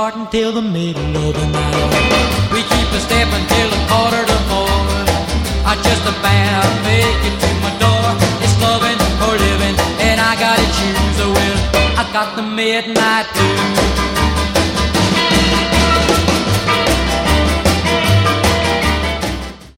starting till the middle of the night. We keep a step until 3:45. I just about make it to my door. It's loving or living, and I gotta choose. Well, I got the midnight blues.